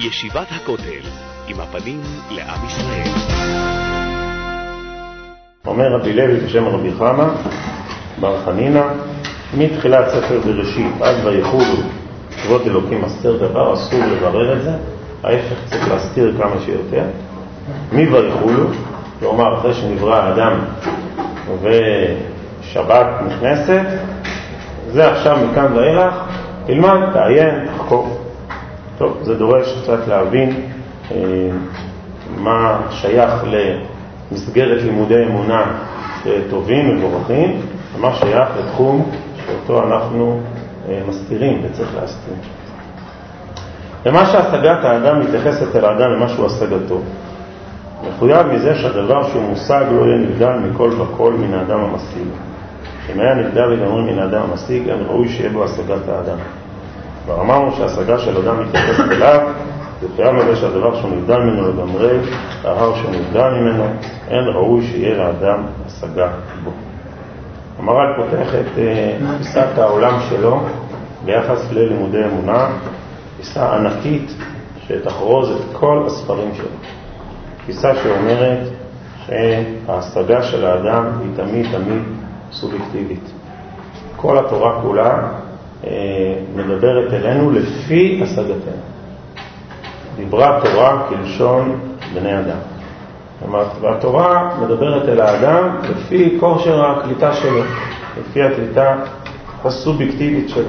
ישיבת הכותל, עם הפנים לעם ישראל. אומר רבי לוי בשם רבי חמא בר חנינא, מתחילת ספר בראשית עד ויחולו כבוד אלוקים אסתר דבר, אסור לברר את זה, ההפך צריך להסתיר כמה שיותר. ויחולו, כלומר אחרי שנברא האדם ושבת נכנסת, זה עכשיו מכאן ואילך, תלמד, תעיין, תחקור. טוב, זה דורש קצת להבין מה שייך למסגרת לימודי אמונה טובים ומבורכים, ומה שייך לתחום שאותו אנחנו מסתירים וצריך להסתיר. ומה שהשגת האדם מתייחסת אל האדם למה שהוא השגתו, מחויב מזה שהדבר שהוא מושג לא יהיה נבדל מכל וכל מן האדם המשיג. אם היה נבדל לגמרי מן האדם המשיג, אין ראוי שיהיה בו השגת האדם. כבר אמרנו שההשגה של אדם מתייחסת אליו, זה חייב מזה שהדבר שהוא נבדל ממנו לגמרי, לאחר שהוא נבדל ממנו, אין ראוי שיהיה לאדם השגה בו. המהר"ל פותח את תפיסת העולם שלו ביחס ללימודי אמונה, תפיסה ענקית שתחרוז את כל הספרים שלו. תפיסה שאומרת שההשגה של האדם היא תמיד סובייקטיבית. כל התורה כולה מדברת אלינו לפי השגתנו. דיברה תורה כלשון בני אדם. והתורה מדברת אל האדם לפי כושר הקליטה שלו, לפי הקליטה הסובייקטיבית שלו.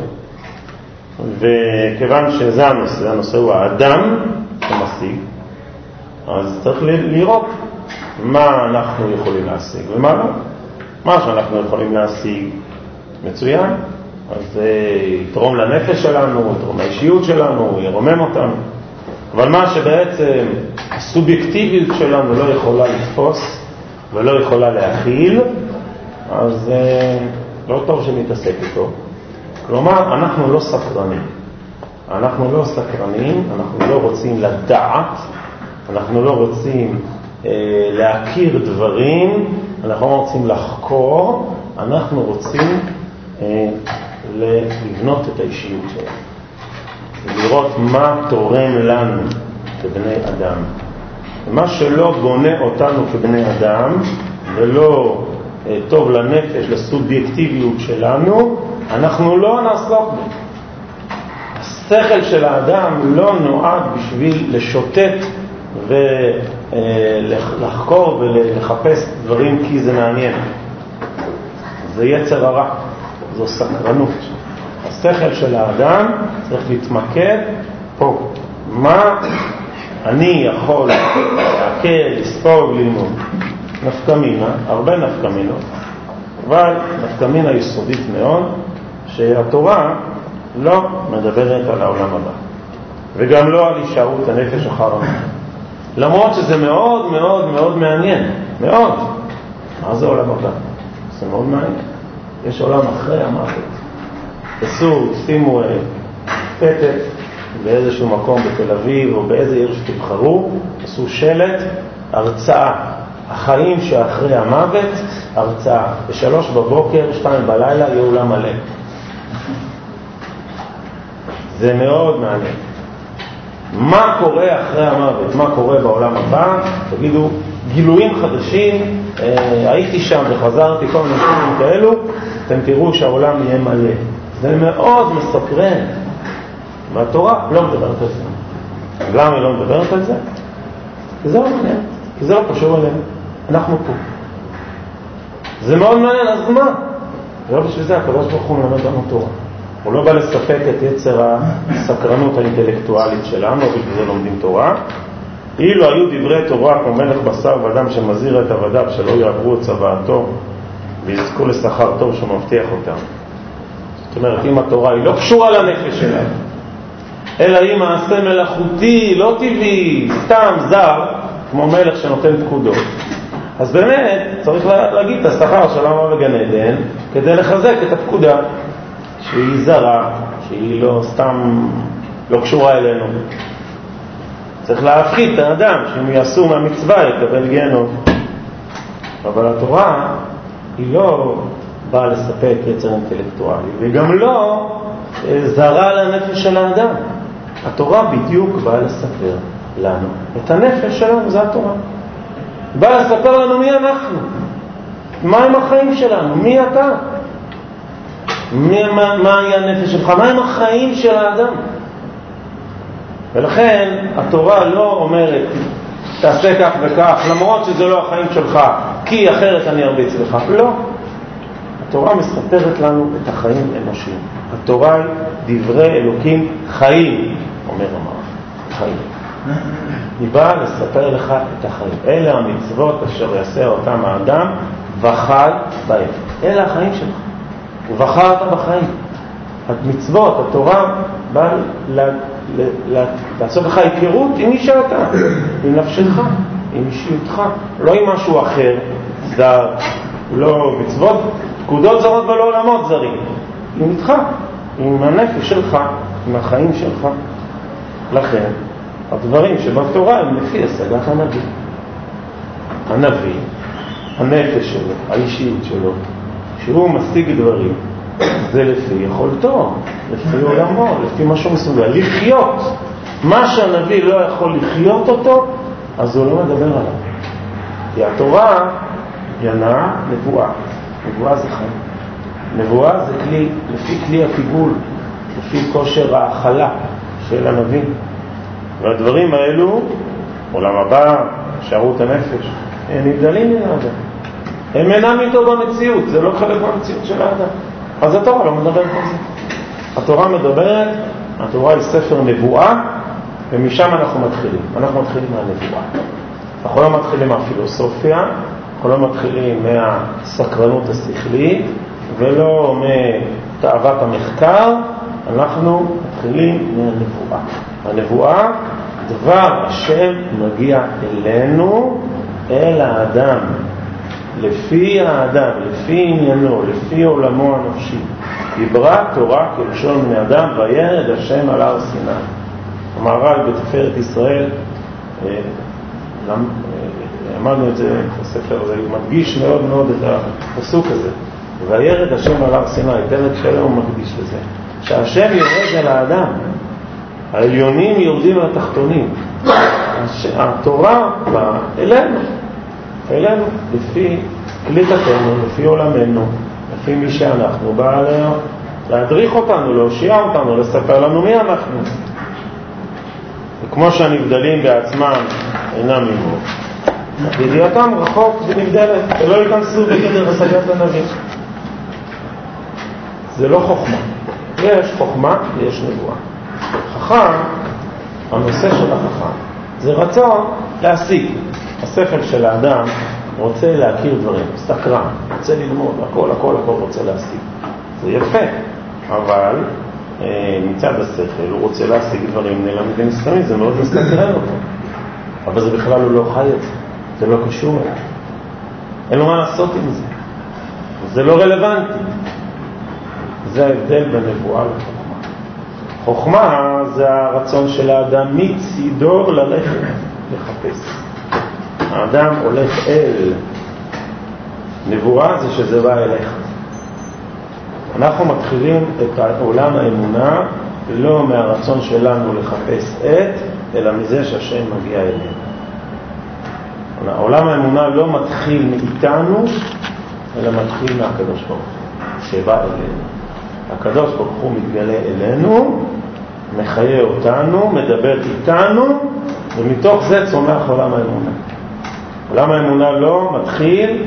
וכיוון שזה הנושא הוא האדם המשיג, אז צריך לראות מה אנחנו יכולים להשיג ומה לא. מה שאנחנו יכולים להשיג מצוין, אז זה יתרום לנפש שלנו, יתרום לאישיות שלנו, ירומם אותנו. אבל מה שבעצם הסובייקטיביות שלנו לא יכולה לתפוס ולא יכולה להכיל, אז לא טוב שנתעסק איתו. כלומר, אנחנו לא סקרנים. אנחנו לא רוצים לדעת, אנחנו לא רוצים להכיר דברים, אנחנו לא רוצים לחקור, אנחנו רוצים לבנות את האישיות שלנו. לראות מה תורם לנו כבני אדם. מה שלא בונה אותנו כבני אדם ולא טוב לנפש, לסובייקטיביות שלנו, אנחנו לא נעסוק בו. השכל של האדם לא נועד בשביל לשוטט ולחקור ולחפש דברים כי זה מעניין. זה יצר הרע, זו סקרנות. השכל של האדם צריך להתמקד פה. מה אני יכול להקל, לספוג, ללמוד? נפקמינה, הרבה נפקמינות, אבל נפקמינה יסודית מאוד, שהתורה לא מדברת על העולם הבא, וגם לא על הישארות הנפש אחר המוות. למרות שזה מאוד מאוד מאוד מעניין, מאוד. מה זה עולם הבא? זה מאוד מעניין. יש עולם אחרי המוות. שימו פתק באיזשהו מקום בתל אביב או באיזה עיר שתבחרו, עשו שלט, הרצאה, החיים שאחרי המוות, הרצאה, ב3 בבוקר, 2 בלילה, יהיה אולם מלא. זה מאוד מעניין. מה קורה אחרי המוות? מה קורה בעולם הבא? תגידו, גילויים חדשים, הייתי שם וחזרתי, כל מיני דברים כאלו, אתם תראו שהעולם יהיה מלא. זה מאוד מסקרן. והתורה לא מדברת על זה. למה היא לא מדברת על זה? כי זה לא מעניין. כי זה לא קשור אלינו. אנחנו פה. זה מאוד מעניין, אז מה? זה לא בשביל זה, הקדוש ברוך הוא מלמד לנו תורה. הוא לא בא לספק את יצר הסקרנות האינטלקטואלית שלנו, ובשביל זה לומדים תורה. אילו היו דברי תורה כמו מלך בשר ואדם שמזהיר את עבדיו שלא יעברו את צוואתו ויזכו לשכר טוב שמבטיח אותם. זאת אומרת, אם התורה היא לא קשורה לנפש שלנו, אלא היא מעשה מלאכותי, לא טבעי, סתם זר, כמו מלך שנותן פקודות, אז באמת צריך להגיד את השכר של עמה וגן עדן כדי לחזק את הפקודה שהיא זרה, שהיא לא סתם לא קשורה אלינו. צריך להפחית את האדם שאם יעשו מהמצווה יקבל גיהנום. אבל התורה היא לא באה לספק יצר אינטלקטואלי, וגם לא זרה לנפש של האדם. התורה בדיוק באה לספר לנו את הנפש שלנו, זה התורה. באה לספר לנו מי אנחנו, מה הם החיים שלנו, מי אתה, מהי הנפש שלך, מה הם החיים של האדם. ולכן התורה לא אומרת תעשה כך וכך, למרות שזה לא החיים שלך, כי אחרת אני ארביץ לך. לא. התורה מספרת לנו את החיים האנושיים. התורה היא דברי אלוקים חיים, אומר המערב, חיים. היא באה לספר לך את החיים. אלה המצוות אשר יעשה אותם האדם וחי בהם. אלה החיים שלך. ובחרת בחיים. המצוות, התורה באה לעשות לך היכרות עם מי שאתה, עם נפשך, עם אישיותך, לא עם משהו אחר, זר, לא מצוות, פקודות זרות ולא עולמות זרים, עם איתך, עם הנפש שלך, עם החיים שלך. לכן, הדברים שבתורה הם לפי השגת הנביא. הנביא, הנפש שלו, האישיות שלו, שהוא משיג דברים, זה לפי יכולתו, לפי עולמו, לפי מה שהוא מסוגל לחיות. מה שהנביא לא יכול לחיות אותו, אז הוא לא מדבר עליו. כי התורה ינה נבואה. נבואה זה חיים. נבואה זה כלי, לפי כלי הפיגול, לפי כושר האכלה של הנביא. והדברים האלו, עולם הבא, שערות הנפש, הם נבדלים מן האדם. הם אינם איתו במציאות, זה לא חלק מהמציאות של האדם. אז התורה לא מדברת על זה. התורה מדברת, התורה היא ספר נבואה, ומשם אנחנו מתחילים. אנחנו מתחילים מהנבואה. אנחנו לא מתחילים מהפילוסופיה, אנחנו לא מתחילים מהסקרנות השכלית, ולא מתאוות המחקר, אנחנו מתחילים מהנבואה. הנבואה, דבר השם מגיע אלינו, אל האדם. לפי האדם, לפי עניינו, לפי עולמו הנפשי. דיברה תורה כלשון בני אדם, וירד השם על הר סיני. המהר"ל בתפארת ישראל, למדנו את זה בספר הזה, הוא מדגיש מאוד מאוד את הפסוק הזה. וירד השם על הר סיני, פרק שלם הוא מקדיש לזה. שהשם יורד על האדם, העליונים יורדים על התחתונים. התורה באה אלינו, לפי קליטתנו, לפי עולמנו, לפי מי שאנחנו, בא להדריך אותנו, להושיע אותנו, לספר לנו מי אנחנו. וכמו שהנבדלים בעצמם אינם עמו, ידיעתם רחוק ונבדלת, ולא ייכנסו בגדר השגת הנביא. זה לא חוכמה. יש חוכמה ויש נבואה. חכם, הנושא של החכם, זה רצון להשיג. השכל של האדם רוצה להכיר דברים, סקרן, רוצה ללמוד, הכל רוצה להשיג. זה יפה, אבל מצד השכל הוא רוצה להשיג דברים נעלמים ונסתמים, זה מאוד מסקרן אותו. אבל זה בכלל הוא לא חי את זה, זה לא קשור אליו. אין לו מה לעשות עם זה. זה לא רלוונטי. זה ההבדל בין נבואה לחוכמה. חוכמה זה הרצון של האדם מצידו ללכת לחפש. האדם הולך אל. נבואה זה שזה בא אליך. אנחנו מתחילים את עולם האמונה לא מהרצון שלנו לחפש אלא מזה שהשם מגיע אלינו. עולם האמונה לא מתחיל מאיתנו, אלא מתחיל מהקדוש ברוך הוא, שבא אלינו. הקדוש ברוך הוא מתגלה אלינו, מחיה אותנו, מדבר איתנו, ומתוך זה צומח עולם האמונה. עולם האמונה לא מתחיל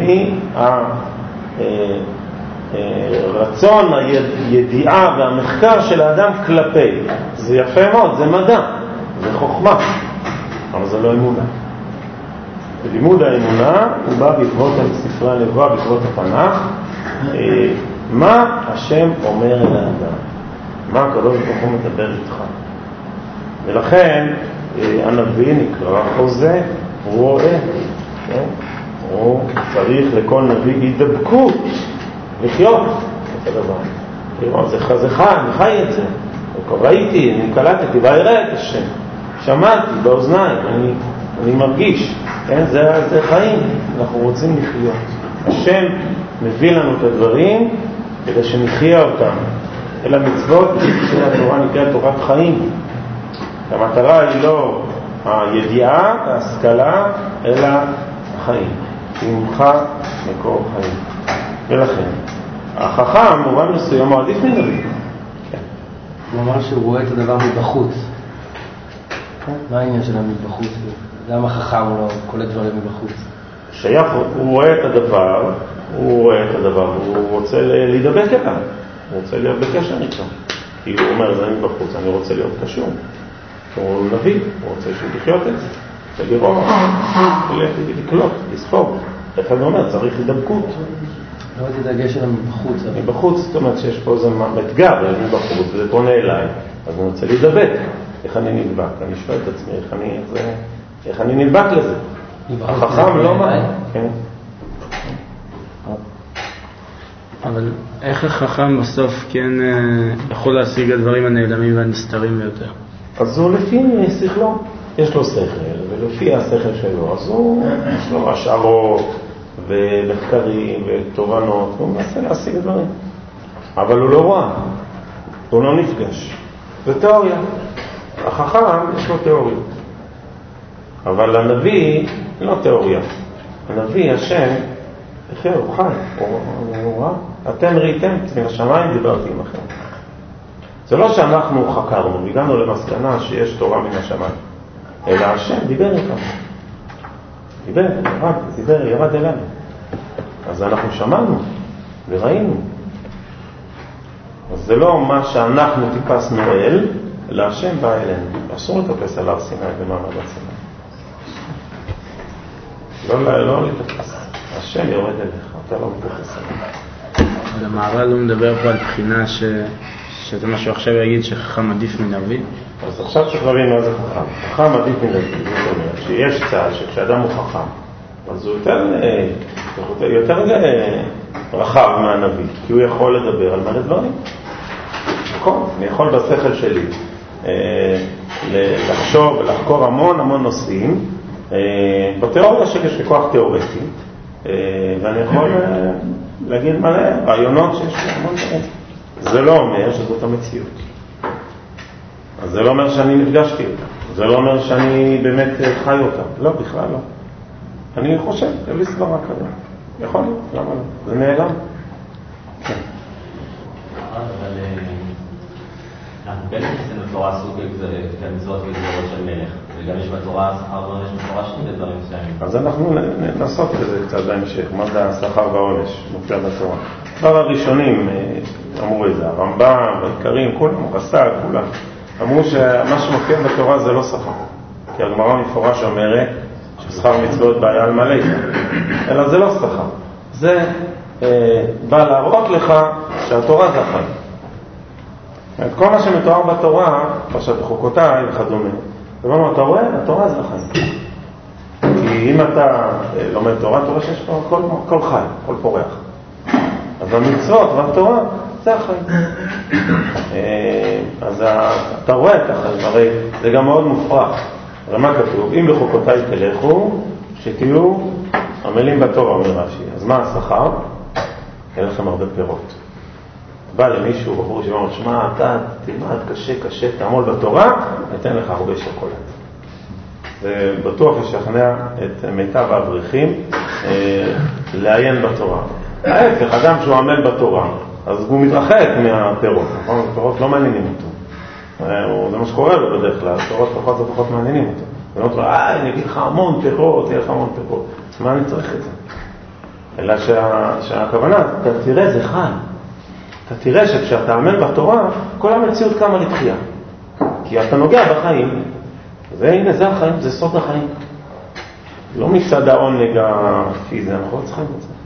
מהרצון, הידיעה והמחקר של האדם כלפי. זה יפה מאוד, זה מדע, זה חוכמה, אבל זה לא אמונה. בלימוד האמונה הוא בא בעקבות ספרי הנבואה, בעקבות התנ"ך, מה השם אומר אל האדם, מה הקדוש ברוך הוא מדבר איתך. ולכן הנביא נקרא חוזה, הוא רואה, כן? הוא צריך לכל נביא הידבקות, לחיות את הדבר. לראות, זה חי, אני חי את זה. ראיתי, אני קלטתי, ואראה את השם. שמעתי באוזניים, אני מרגיש, כן? זה חיים, אנחנו רוצים לחיות. השם מביא לנו את הדברים כדי שנחיה אותם. אלה מצוות שהתורה נקראת תורת חיים. המטרה היא לא הידיעה, ההשכלה, אלא החיים. ממך מקור חיים. ולכן, החכם, במובן מסוים, הוא עדיף מנביא. הוא אמר שהוא רואה את הדבר מבחוץ. מה העניין שלנו מבחוץ? למה החכם הוא לא קולט דברים מבחוץ? שייך, הוא רואה את הדבר, הוא רוצה להידבק אליו, הוא רוצה להיות בקשר איתו. כי הוא אומר, זה אני בחוץ, אני רוצה להיות קשור. הוא נביא, הוא רוצה לחיות את זה, רוצה לראות, לקלוט, לספוג. אחד אומר, צריך הידבקות. לא הייתי דגש שלנו מבחוץ. מבחוץ, זאת אומרת שיש פה איזה אתגר, מבחוץ, וזה פונה אליי, אז אני רוצה להידבק. איך אני נדבק? אני שואל את עצמי, איך אני נדבק לזה? החכם לא מה? כן. אבל איך החכם בסוף כן יכול להשיג הדברים הנעלמים והנסתרים ביותר? אז הוא לפי שכלו, יש לו שכל, ולפי השכל שלו, אז יש לו השערות ומחקרים ותובנות, הוא מנסה להשיג דברים. אבל הוא לא רואה, הוא לא נפגש. זה תיאוריה. החכם יש לו תיאוריה. אבל הנביא לא תיאוריה. הנביא, השם, הוא חי, הוא ראה. אתם ראיתם, מן השמיים דיברתי עמכם. זה לא שאנחנו חקרנו, הגענו למסקנה שיש תורה מן השמיים, אלא השם דיבר איתנו. ירד אלינו. אז אנחנו שמענו וראינו. אז זה לא מה שאנחנו טיפסנו אל, אלא השם בא אלינו. אסור לטפס על הר סיני במעמד הר סיני. לא לטפס. השם יורד אליך, אתה לא מטפס אליך. אבל המהר"ל לא מדבר פה על בחינה שזה משהו עכשיו יגיד שחכם עדיף מנביא. אז עכשיו צריך להבין מה זה חכם. חכם עדיף מנביא, זאת אומרת שיש צעד שכשאדם הוא חכם, אז הוא יותר רחב מהנביא, כי הוא יכול לדבר על מלא דברים. נכון, אני יכול בשכל שלי לחשוב ולחקור המון נושאים, בתיאוריה שלי יש לי כוח תיאורטי, ואני יכול להגיד מלא רעיונות שיש לי המון דברים. זה לא אומר שזאת המציאות. אז זה לא אומר שאני נפגשתי אותה. זה לא אומר שאני באמת חי אותה. לא, בכלל לא. אני חושב, אין לי סברה כזה. יכול להיות, למה לא? זה נעלם. כן. אבל אנחנו באמת עשינו תורה סוג כמצוות וגזרות של מלך. וגם יש בתורה שכר ועונש בתורה של דברים מסוימים. אז אנחנו נעסוק בזה קצת בהמשך. מה זה השכר והעונש? מופיע בתורה. כבר הראשונים אמרו את זה, הרמב"ם, העיקרים, כולם, רס"ג, כולם. אמרו שמה שמופיע בתורה זה לא שכר. כי הגמרא מפורש אומרת ששכר מצוות בעיה על מלא. אלא זה לא שכר. זה בא להראות לך שהתורה זה החיים. כל מה שמתואר בתורה, פרשת בחוקותיי וכדומה, אתה רואה, התורה זה החיים. כי אם אתה לומד תורה, אתה רואה שיש פה כל חי, כל פורח. אז המצוות והתורה זה החיים. אז אתה רואה את החיים, הרי זה גם מאוד מופרח. הרי מה כתוב? אם בחוקותיי תלכו, שתהיו עמלים בתורה, אומר רש"י. אז מה השכר? אין לכם הרבה פירות. בא למישהו, בחור שאומר, שמע, אתה תלמד קשה, תעמול בתורה, ניתן לך הרבה שוקולד. זה בטוח ישכנע את מיטב האברכים לעיין בתורה. ההפך, אדם שהוא עמל בתורה, אז הוא מתרחק מהפירות, נכון? הפירות לא מעניינים אותו. זה מה שקורה לו בדרך כלל, הפירות פחות מעניינים אותו. הוא אומר, אני אגיד לך המון פירות, יהיה לך המון פירות. מה אני צריך את זה? אלא שהכוונה, אתה תראה, זה חי. אתה תראה שכשאתה עמל בתורה, כל המציאות קמה לתחייה. כי אתה נוגע בחיים, והנה זה החיים, זה סוד החיים. לא מצד העונג הפיזי, אנחנו לא צריכים את זה.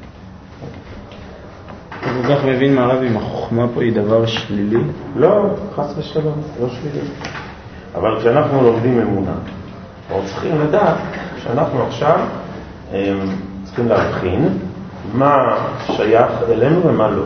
אתה כל כך מבין מהרב אם החוכמה פה היא דבר שלילי? לא, חס ושלום, לא שלילי. אבל כשאנחנו לומדים אמונה, אנחנו צריכים לדעת שאנחנו עכשיו צריכים להבחין מה שייך אלינו ומה לא.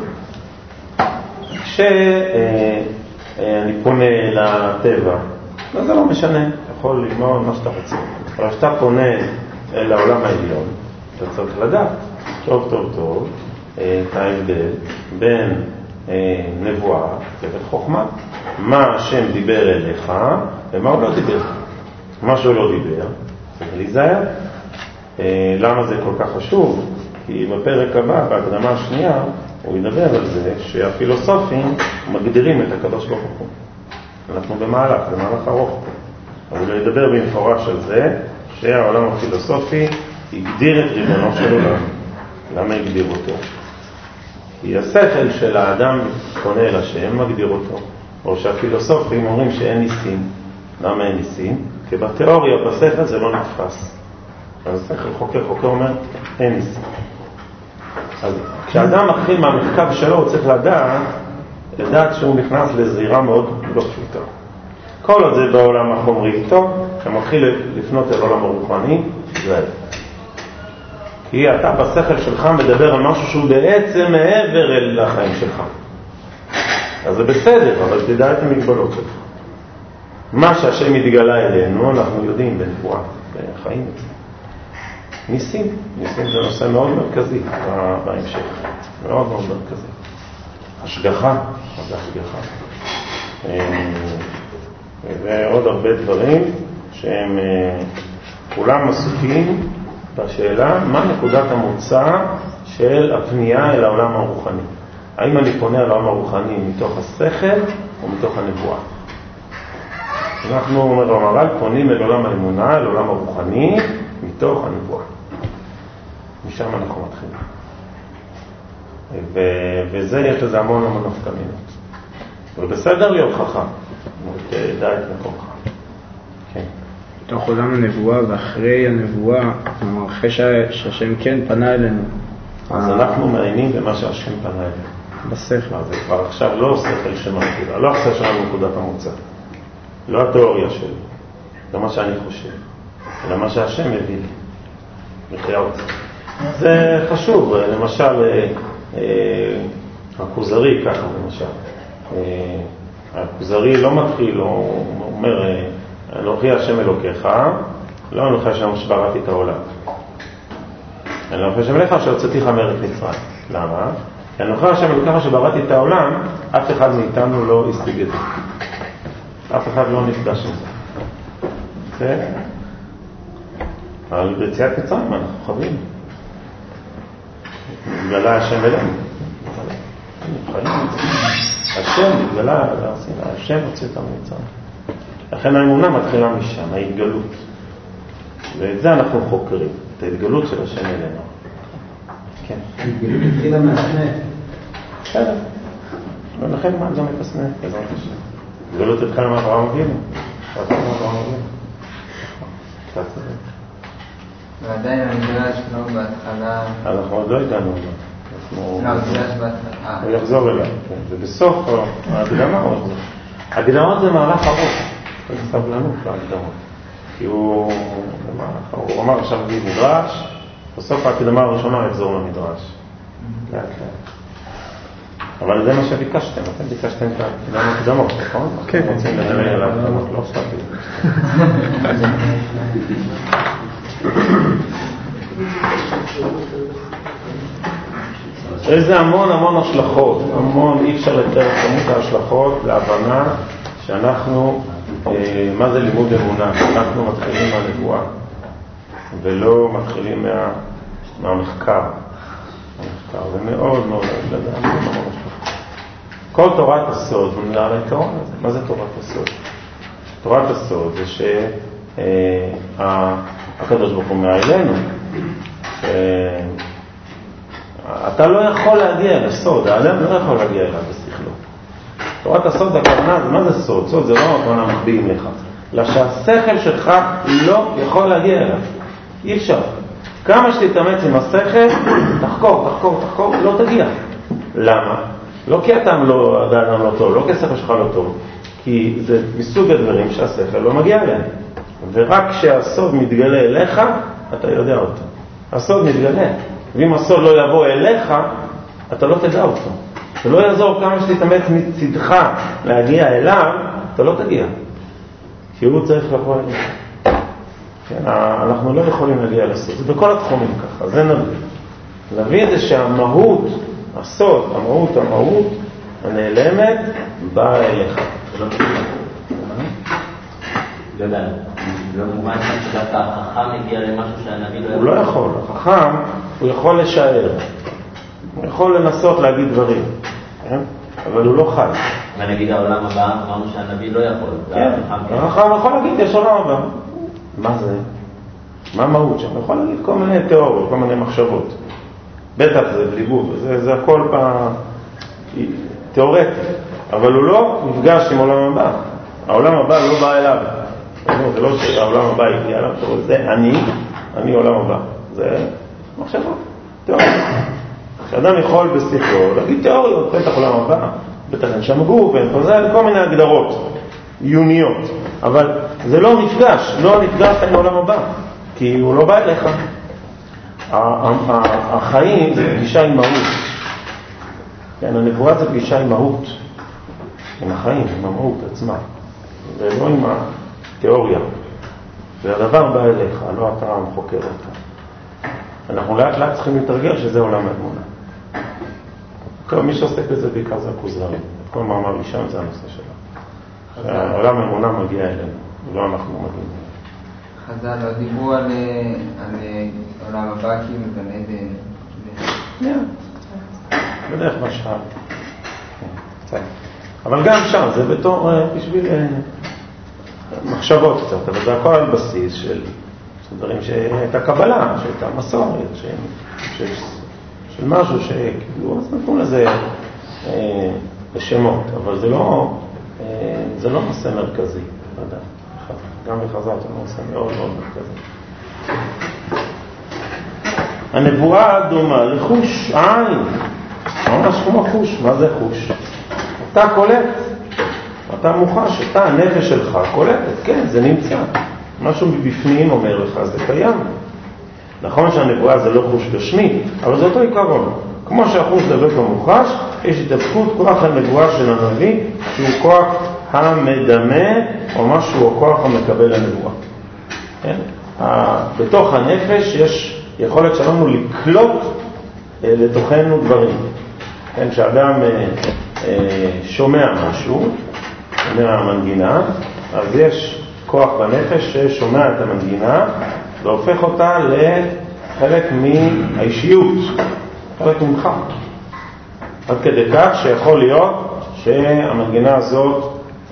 כשאני פונה לטבע, אז זה לא משנה, אתה יכול ללמוד מה שאתה רוצה. אבל כשאתה פונה לעולם העליון, אתה צריך לדעת טוב את ההבדל בין נבואה, ספר חוכמה, מה השם דיבר אליך ומה הוא לא דיבר. מה שהוא לא דיבר, צריך להיזהר. למה זה כל כך חשוב? כי בפרק הבא, בהקדמה השנייה, הוא ידבר על זה שהפילוסופים מגדירים את הקדוש ברוך הוא. אנחנו במהלך, זה מהלך ארוך. אבל הוא ידבר במפורש על זה שהעולם הפילוסופי הגדיר את ריבונו של עולם. למה הגדיר אותו? כי השכל של האדם פונה אל השם, מגדיר אותו. או שהפילוסופים אומרים שאין ניסים. למה אין ניסים? כי בתיאוריה, בשכל זה לא נתפס. אז השכל חוקר אומר, אין ניסים. אז כשאדם מתחיל מהמחקר שלו, הוא צריך לדעת שהוא נכנס לזירה מאוד לא פשוטה. כל עוד זה בעולם החומרי איתו, כשמתחיל לפנות אל עולם הרוחני, זה. כי אתה בשכל שלך מדבר על משהו שהוא בעצם מעבר אל החיים שלך. אז זה בסדר, אבל תדע את המגבלות שלך. מה שהשם מתגלה אלינו, אנחנו יודעים בנבואה, בחיים את זה. ניסים זה נושא מאוד מרכזי בהמשך, מאוד מאוד מרכזי. השגחה, מה זה השגחה? ועוד הרבה דברים שהם כולם עסוקים בשאלה מה נקודת המוצא של הפנייה אל העולם הרוחני. האם אני פונה אל העולם הרוחני מתוך השכל או מתוך הנבואה? אנחנו אומר המהר"ל פונים אל עולם האמונה, אל עולם הרוחני מתוך הנבואה. משם אנחנו מתחילים. וזה יש לזה המון נפקמינות. ובסדר להיות חכם, תדע את מקומך. כן. בתוך עולם הנבואה ואחרי הנבואה, כלומר אחרי שהשם כן פנה אלינו. אז אנחנו מעיינים במה שהשם פנה אלינו. בשכל. זה כבר עכשיו לא שכל שמרחיבה, לא עכשיו שלנו נקודת המוצא. לא התיאוריה שלי, לא מה שאני חושב, אלא מה שהשם מביא לי. בחייאות. זה חשוב, למשל, הכוזרי ככה למשל. הכוזרי לא מתחיל, הוא אומר, אנוכי השם אלוקיך, לא אנוכי השם שבראתי את העולם. אנוכי השם אלוקיך שהוצאתיך מארץ מצרים. למה? כי אנוכי השם אלוקיך שבראתי את העולם, אף אחד מאיתנו לא הספיג את זה. אף אחד לא נפגש עם זה. אבל ביציאת מצרים אנחנו חווים. מתגלה השם אלינו. השם מתגלה, השם הוציא אותנו מצרים. לכן האמונה מתחילה משם, ההתגלות. ואת זה אנחנו חוקרים, את ההתגלות של השם אלינו. כן. ההתגלות התחילה מהסנה. בסדר. ולכן מה גם את הסנה, בעזרת השם. ההתגלות התחילה מאברהם אבינו. ועדיין המדרש לא בהתחלה... אנחנו עוד לא הגענו. לא, המדרש בהתחלה. הוא יחזור אליו. ובסוף ההקדמה, ההקדמות זה מהלך ארוך. יש סבלנות להקדמות. כי הוא אמר עכשיו להגיד מדרש, בסוף ההקדמה הראשונה יחזור למדרש. לאט לאט. אבל זה מה שביקשתם, אתם ביקשתם את ההקדמות, נכון? כן. אתם רוצים לדבר על ההקדמות, לא אכפתי. יש זה המון השלכות, אי אפשר לתאר כמות ההשלכות להבנה שאנחנו, מה זה לימוד אמונה? אנחנו מתחילים מהנבואה ולא מתחילים מהמחקר. זה מאוד השלכות. כל תורת הסוד, הוא נראה לעיקרון הזה. מה זה תורת הסוד? תורת הסוד זה שהקדוש ברוך הוא מאלינו. אתה לא יכול להגיע לסוד, האדם לא יכול להגיע אליו בשכלו. תורת הסוד זה הכוונה, מה זה סוד? סוד זה לא הכוונה מחביאים לך. אלא שהשכל שלך לא יכול להגיע אליו. אי אפשר. כמה שתתאמץ עם השכל, תחקור, לא תגיע. למה? לא כי אתה האדם לא טוב, לא כי השכל שלך לא טוב, כי זה מסוג הדברים שהשכל לא מגיע אליהם. ורק כשהסוד מתגלה אליך, אתה יודע אותו. הסוד מתגלה. ואם הסוד לא יבוא אליך, אתה לא תדע אותו. זה לא יעזור כמה שתתאמץ מצדך להגיע אליו, אתה לא תגיע. כי הוא צריך לבוא אליך. כן, אנחנו לא יכולים להגיע לסוד. זה בכל התחומים ככה. זה נביא. נביא זה שהמהות, הסוד, המהות, הנעלמת באה אליך. זה לא יודע, לא מובן שדווקא החכם הגיע למשהו שהנביא לא יכול. הוא לא יכול, החכם הוא יכול לשער, הוא יכול לנסות להגיד דברים, אבל הוא לא חי. ונגיד העולם הבא, אמרנו שהנביא לא יכול. כן, החכם יכול להגיד יש עולם הבא. מה זה? מה המהות שם? הוא יכול להגיד כל מיני תיאוריות, כל מיני מחשבות. בטח זה בליבוד, זה הכל תיאורטי, אבל הוא לא נפגש עם עולם הבא. העולם הבא לא בא אליו. זה לא שהעולם הבא הגיע אליו, זה אני עולם הבא. זה מחשבות, תיאוריות. שאדם יכול בשכלו להגיד תיאוריות, בטח עולם הבא, בטח אין שם גוף, זה כל מיני הגדרות עיוניות, אבל זה לא נפגש, לא נפגש עם עולם הבא, כי הוא לא בא אליך. החיים זה פגישה עם מהות. כן, הנבואה זה פגישה עם מהות, עם החיים, עם המהות עצמה, ולא עם התיאוריה. והדבר בא אליך, לא אתה מחוקר אותה. אנחנו לאט לאט צריכים להתרגל שזה עולם האמונה. כל מי שעוסק בזה בעיקר זה הכוזרי. כל מאמר ראשון זה הנושא שלו. העולם האמונה מגיע אלינו, ולא אנחנו מגיעים. חז"ל לא דיברו על עולם הבא כאילו גן עדן. בדרך משל. קצת. אבל גם שם זה בתור בשביל מחשבות קצת, אבל זה הכל על בסיס של דברים שהייתה קבלה, שהייתה מסורת, של משהו שכאילו, אז נתנו לזה בשמות, אבל זה לא נושא מרכזי, לא יודע, גם בחז"ל זה נושא מאוד מאוד מרכזי. הנבואה דומה לחוש עין, ממש כמו חוש. מה זה חוש? אתה קולט, אתה מוחש, אתה הנפש שלך קולטת, כן, זה נמצא. משהו מבפנים אומר לך, זה קיים. נכון שהנבואה זה לא חוש גשמי, אבל זה אותו עיקרון. כמו שהחוש דבק במוחש, יש התדבקות כוח הנבואה של הנביא, שהוא כוח המדמה, או משהו, או כוח המקבל הנבואה. כן? בתוך הנפש יש יכולת שלנו לקלוט לתוכנו דברים. כן? שאדם שומע משהו, שומע מנגינה, אז יש כוח בנפש ששומע את המנגינה והופך אותה לחלק מהאישיות, חלק ממך. עד כדי כך שיכול להיות שהמנגינה הזאת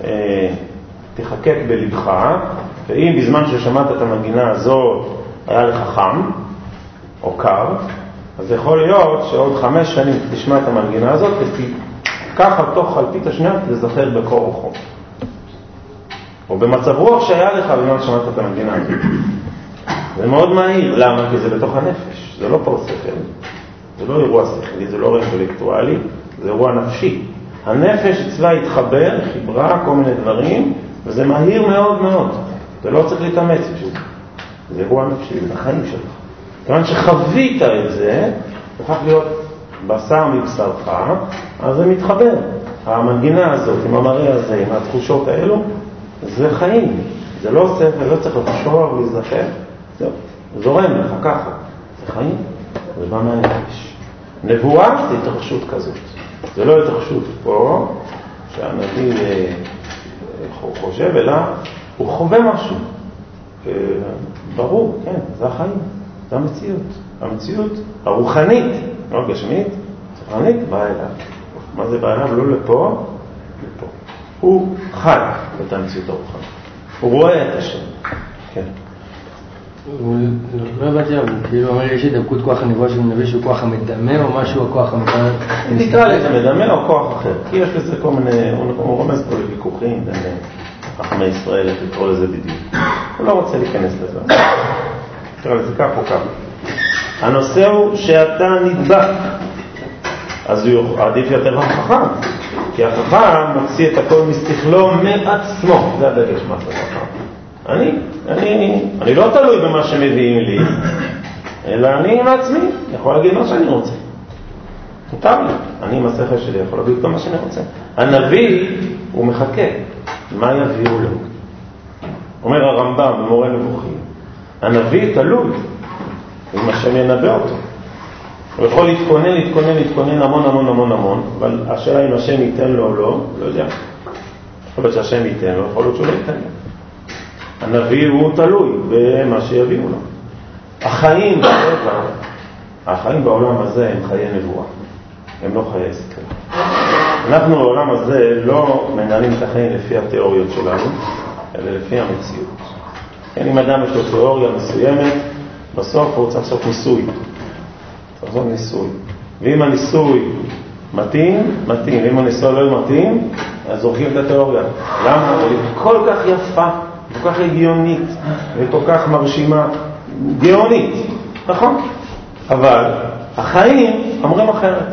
תחקק בלבך, ואם בזמן ששמעת את המנגינה הזאת היה לך חם או קר, אז יכול להיות שעוד 5 שנים תשמע את המנגינה הזאת וככה תוך אלפית השנייה תזכר בקור רוחו. או במצב רוח שהיה לך בזמן ששמעת את המנגינה הזאת. זה מאוד מהיר. למה? כי זה בתוך הנפש. זה לא פה שכל. זה לא אירוע שכלי, זה לא אינטלקטואלי, זה אירוע נפשי. הנפש אצלה התחבר, חיברה כל מיני דברים, וזה מהיר מאוד מאוד. זה לא צריך להתאמץ בשביל זה. זה אירוע נפשי, זה החיים שלך. כיוון שחווית את זה, הופך להיות בשר מבשרך, אז זה מתחבר. המנגינה הזאת, עם המראה הזה, עם התחושות האלו, זה חיים. זה לא שכל, לא צריך לחשוב ולהיזכר. זהו, זורם לך ככה. זה חיים, זה בא מהנפש. נבואה זה התרחשות כזאת. זה לא התרחשות פה, שהנביא חושב, אלא הוא חווה משהו. ברור, כן, זה החיים, זה המציאות. המציאות הרוחנית, לא גשמית, רוחנית באה אליו. מה זה באה אליו? לא לפה, לפה. הוא חי את המציאות הרוחנית. הוא רואה את השם. כן. לא הבנתי, הוא כאילו אומר יש התדבקות כוח הנבואה של הנביא שהוא כוח המדמה או משהו הכוח המדמה? נקרא לזה מדמה או כוח אחר, כי יש לזה כל מיני, הוא רומז פה לוויכוחים בין חכמי ישראל, לקרוא לזה בדיוק. הוא לא רוצה להיכנס לזה. נקרא לזה כך או כך. הנושא הוא שאתה נדבק, אז הוא עדיף יותר חכם, כי החכם מוציא את הכל משכלו מעצמו. זה הדגש מה זה חכם. אני לא תלוי במה שמביאים לי, אלא אני עם עצמי, יכול להגיד מה שאני רוצה. מותר לי, אני עם השכל שלי יכול להגיד כל מה שאני רוצה. הנביא הוא מחכה, מה יביאו לו? אומר הרמב"ם במורה נבוכים, הנביא תלוי אם השם ינבא אותו. הוא יכול להתכונן המון, אבל השאלה אם השם ייתן לו או לא, לא יודע. יכול להיות שהשם ייתן לו, יכול להיות שהוא לא ייתן לו. הנביא הוא תלוי במה שיביאו לו. החיים בעולם הזה הם חיי נבואה, הם לא חיי סקר. אנחנו בעולם הזה לא מנהלים את החיים לפי התיאוריות שלנו, אלא לפי המציאות. אם אדם יש לו תיאוריה מסוימת, בסוף הוא צריך לעשות ניסוי. ואם הניסוי מתאים, ואם הניסוי לא מתאים, אז זורקים את התיאוריה. למה? היא כל כך יפה, כל כך הגיונית, וכל כך מרשימה, גאונית, נכון? אבל החיים אומרים אחרת.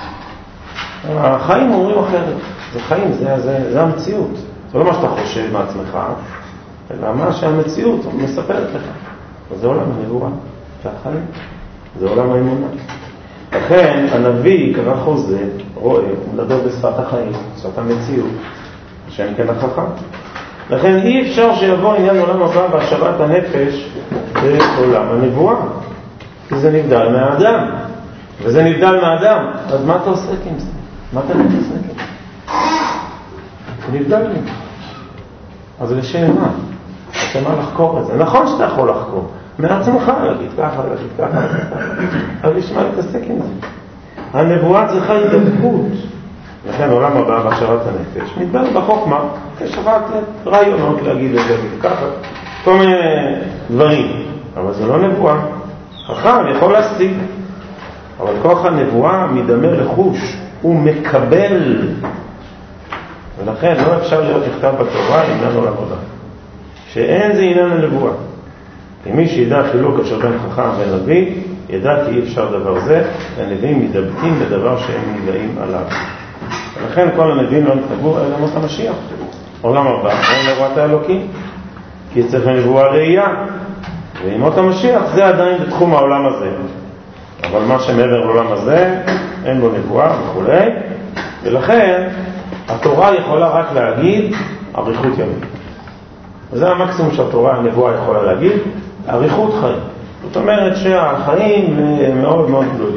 זה חיים, זה המציאות. זה לא מה שאתה חושב מעצמך, אלא מה שהמציאות מספרת לך. וזה עולם הנבואה, זה החיים, זה עולם האמונה. לכן הנביא קרא חוזה, רואה, מדבר בשפת החיים, בשפת המציאות, שאני כן החכם. לכן אי אפשר שיבוא עניין עולם הבא בהשבת הנפש בעולם הנבואה, כי זה נבדל מהאדם, וזה נבדל מהאדם. אז מה אתה עוסק עם זה? מה אתה מתעסק עם זה? זה נבדל לי. אז לשם מה? לשם מה לחקור את זה? נכון שאתה יכול לחקור, מעצמך להגיד ככה, אבל לשם מה להתעסק עם זה? הנבואה צריכה התדבקות. לכן עולם הבא בהשבת הנפש מתבל בחוכמה, כשבת רעיונות להגיד ככה, כל מיני דברים, אבל זה לא נבואה. חכם יכול להשיג, אבל כוח הנבואה מדמה לחוש, הוא מקבל, ולכן לא אפשר להיות נכתב בתורה עניין עולם הבא, שאין זה עניין הנבואה. כי מי שידע חילוק אשר בין חכם ונביא, ידע כי אי אפשר דבר זה, הנביאים מדבקים בדבר שהם נגעים עליו. ולכן כל הנביאים לא נכתבו אלא מות המשיח. עולם הבא, אין נבואת האלוקים, כי צריך נבואה ראייה. ועם מות המשיח זה עדיין בתחום העולם הזה. אבל מה שמעבר לעולם הזה, אין לו נבואה וכו'. ולכן התורה יכולה רק להגיד אריכות ימים. וזה המקסימום שהתורה, הנבואה יכולה להגיד, אריכות חיים. זאת אומרת שהחיים מאוד מאוד גדולים.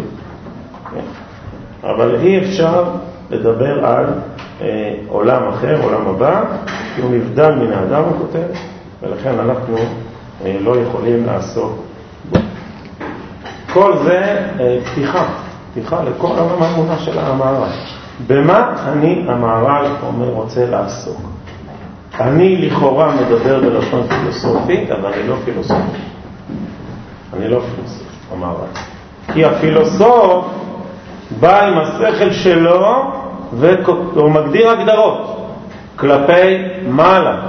אבל אי אפשר לדבר על עולם אחר, עולם הבא, כי הוא נבדל מן האדם, הוא כותב, ולכן אנחנו לא יכולים לעסוק בו. כל זה פתיחה לכל עולם האמונה של המערב. במה אני המערב רוצה לעסוק? אני לכאורה מדבר בלשון פילוסופית, אבל אני לא פילוסוף. המערב. כי הפילוסוף בא עם השכל שלו והוא מגדיר הגדרות כלפי מעלה.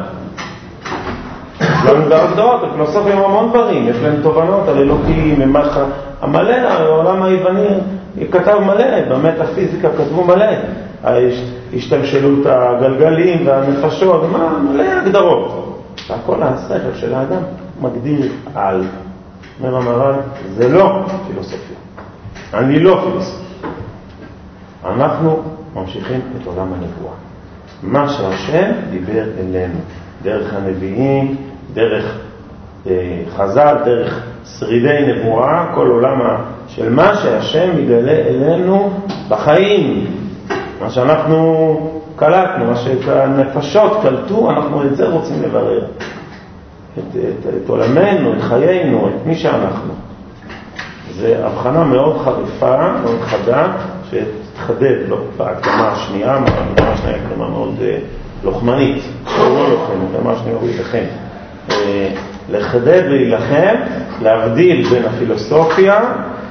לא מגדיר הגדרות, הפילוסופים המון דברים, יש להם תובנות על אלוקים, המלא, העולם היווני כתב מלא, במטאפיזיקה כתבו מלא, השתלשלות הגלגלים והנפשות, מלא הגדרות. הכל השכל של האדם מגדיר על. אומר המהר"ל, זה לא פילוסופיה. אני לא פילוסוף. אנחנו ממשיכים את עולם הנבואה. מה שהשם דיבר אלינו, דרך הנביאים, דרך חז"ל, דרך שרידי נבואה, כל עולם של מה שהשם יגלה אלינו בחיים. מה שאנחנו קלטנו, מה שהנפשות קלטו, אנחנו את זה רוצים לברר. את עולמנו, את חיינו, את מי שאנחנו. זו הבחנה מאוד חריפה, מאוד חדה, שתחדד בהקדמה השנייה, ההקדמה השנייה היא הקדמה מאוד לוחמנית, לא לוחם, ההקדמה השנייה הוא ייתכן. לחדד ולהילחם, להבדיל בין הפילוסופיה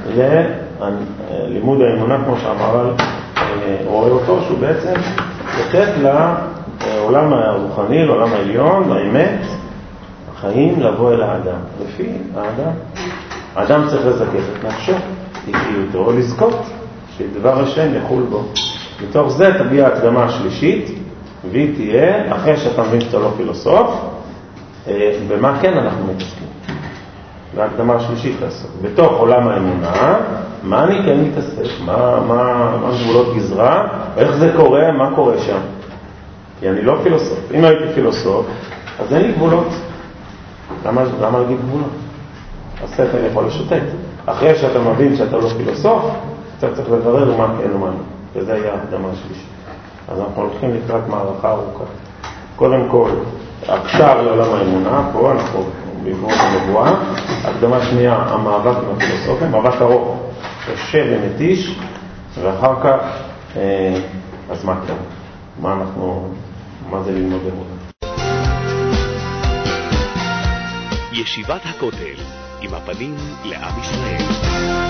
ללימוד האמונה, כמו שהמהר"ל רואה אותו, שהוא בעצם לתת לעולם הרוחני, לעולם העליון, לאמת, החיים לבוא אל האדם. לפי האדם, האדם צריך לזכך את נפשו, אישיותו, לזכות שדבר השם יחול בו. מתוך זה תגיע ההקדמה השלישית, והיא תהיה, אחרי שאתה מבין שאתה לא פילוסוף, במה כן אנחנו מתעסקים. וההקדמה השלישית לעסוק. בתוך עולם האמונה, מה אני כן מתעסק? מה גבולות גזרה? איך זה קורה? מה קורה שם? כי אני לא פילוסוף. אם הייתי פילוסוף, אז אין לי גבולות. למה להגיד גבולות? השכל יכול לשוטט. אחרי שאתה מבין שאתה לא פילוסוף, אתה צריך לברר מה כן ומה לא. וזה היה ההקדמה השלישית. אז אנחנו הולכים לקראת מערכה ארוכה. קודם כל, הקשר לעולם האמונה, פה אנחנו בעקבות הנבואה. הקדמה שנייה, המאבק עם הפילוסופיה, מאבק ארוך, קשה ומתיש, ואחר כך, אז מה כן? מה זה ללמוד אמונה? ישיבת הכותל, עם הפנים לעם ישראל.